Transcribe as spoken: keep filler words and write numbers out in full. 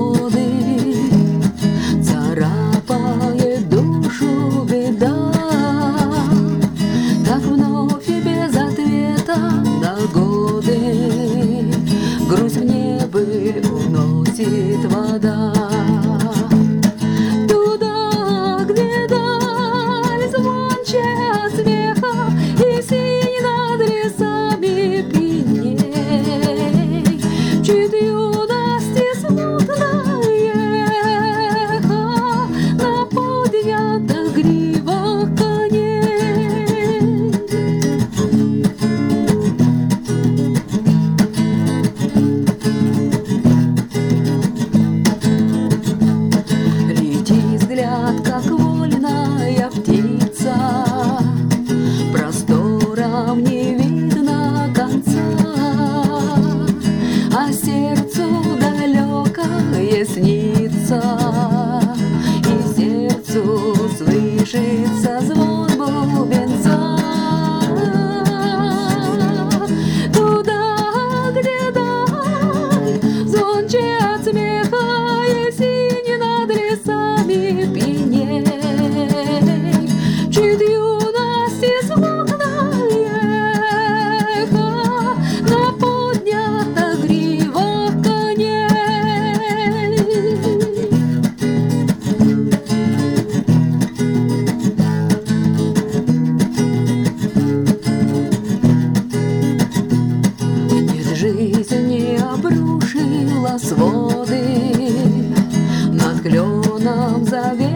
годы, царапает душу беда. Так вновь и без ответа на годы грусть в небо уносит вода. Туда, где даль звонче от смеха и синь над лесами пеней, чуть юности смутное эхо на поднятых гривах коней. Летит взгляд, как вольная птица, просторам не видно конца, а сердцу далекое снится, и сердцу слышится звон бубенца. Туда, где даль звонче от смеха и синь над лесами пеней, чуть юности смутное эхо на поднятых гривах коней. Нет, жизнь не обрушила своды, над кленом завет